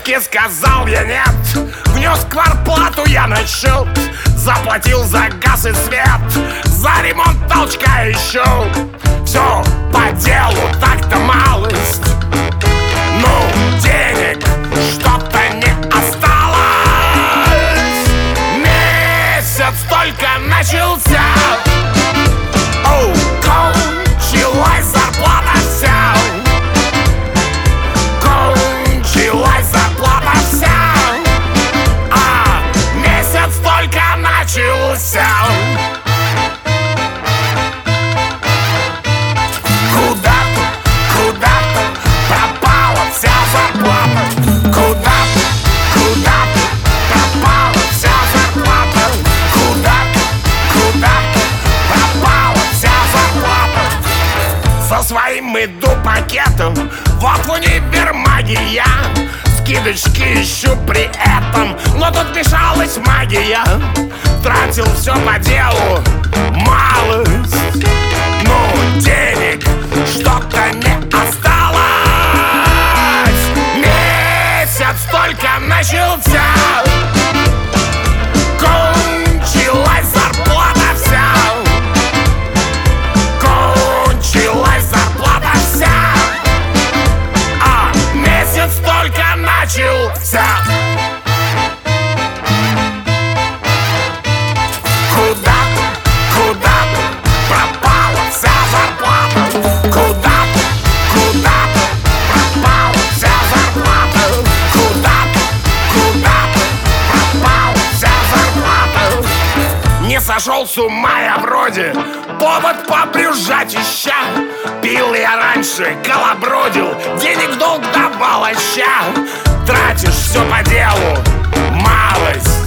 Девушке сказал я нет, внес квартплату я на счет, заплатил за газ и свет, за ремонт толчка еще. Все по делу, так-то малость. Ну, денег что-то не осталось. Месяц только начался. Оу, кончилась зарплата вся. Кончилась зарплата вся. А месяц только начался. Со своим иду пакетом, вот в универмаге я скидочки ищу при этом, но тут мешалась магия. Тратил все по делу, малость. Ну, денег что-то не осталось. Месяц только начался. Кончилась зарплата вся. Кончилась зарплата вся. А месяц только начался. Куда пропала вся зарплата? Куда пропала вся зарплата? Куда пропала вся зарплата? Не сошел с ума я вроде, повод побрюзжать ища. Пил я раньше, колобродил, денег в долг давал, ща тратишь все по делу, малость.